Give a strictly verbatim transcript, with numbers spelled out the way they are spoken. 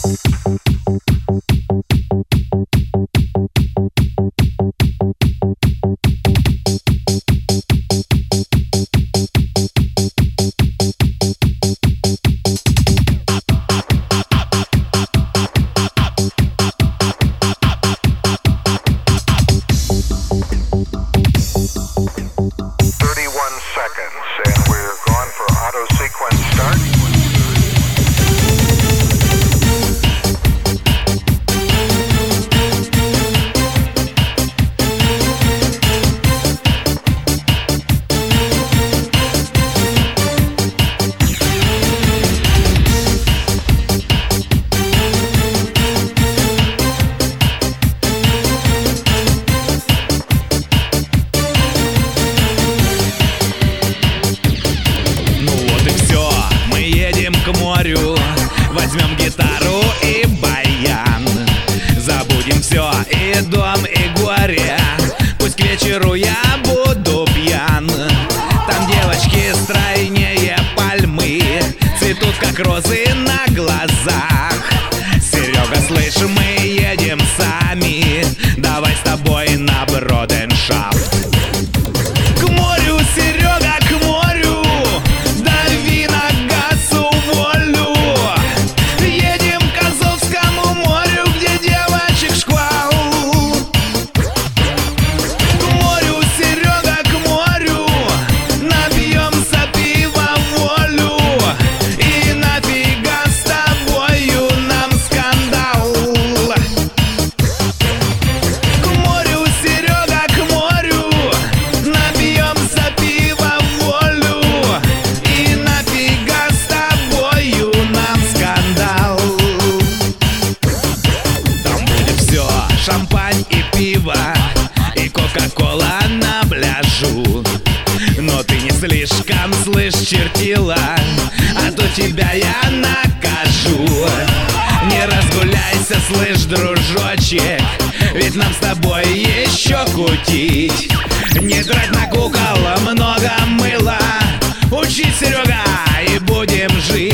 Возьмем гитару и баян, забудем все, и дом, и горе. Пусть к вечеру я буду пьян. Там девочки стройнее пальмы, цветут как розы на глазах. Серега, слышь, мы едем сами, давай с тобой на броденшафт. К морю, Серега, к морю, дави на газ, уволю. Едем к Азовскому морю, где девочек шквал. К морю, Серега, к морю, напьемся пива в волю. И нафига с тобою нам скандал? К морю, Серега, к морю, напьемся пива в волю. И нафига с тобою нам скандал? Там будет все, шампань и пиво, и кока-кола на пляжу. Но ты не слишком, слышь, чертила, а то тебя я накажу. Не разгуляйся, слышь, дружочек, ведь нам с тобой еще кутить. Не трать на кукол много мыла, учись, Серега, и будем жить.